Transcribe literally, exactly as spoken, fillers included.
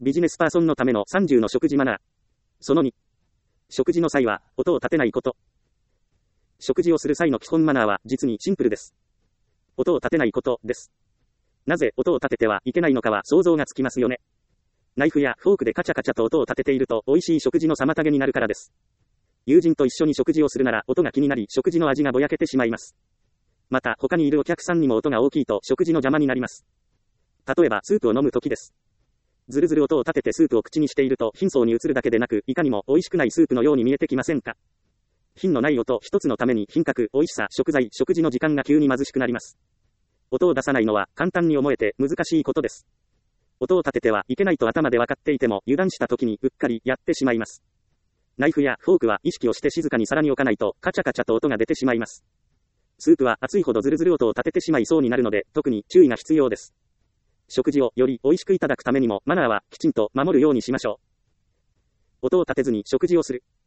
ビジネスパーソンのためのさんじゅうの食事マナー。そのに。食事の際は、音を立てないこと。食事をする際の基本マナーは、実にシンプルです。音を立てないことです。なぜ音を立ててはいけないのかは想像がつきますよね。ナイフやフォークでカチャカチャと音を立てていると、美味しい食事の妨げになるからです。友人と一緒に食事をするなら、音が気になり、食事の味がぼやけてしまいます。また、他にいるお客さんにも音が大きいと、食事の邪魔になります。例えば、スープを飲むときです。ずるずる音を立ててスープを口にしていると、貧相に映るだけでなく、いかにも美味しくないスープのように見えてきませんか。品のない音一つのために品格、美味しさ、食材、食事の時間が急に貧しくなります。音を出さないのは簡単に思えて難しいことです。音を立ててはいけないと頭で分かっていても油断した時にうっかりやってしまいます。ナイフやフォークは意識をして静かに皿に置かないとカチャカチャと音が出てしまいます。スープは熱いほどずるずる音を立ててしまいそうになるので特に注意が必要です。食事をより美味しくいただくためにもマナーはきちんと守るようにしましょう。音を立てずに食事をする。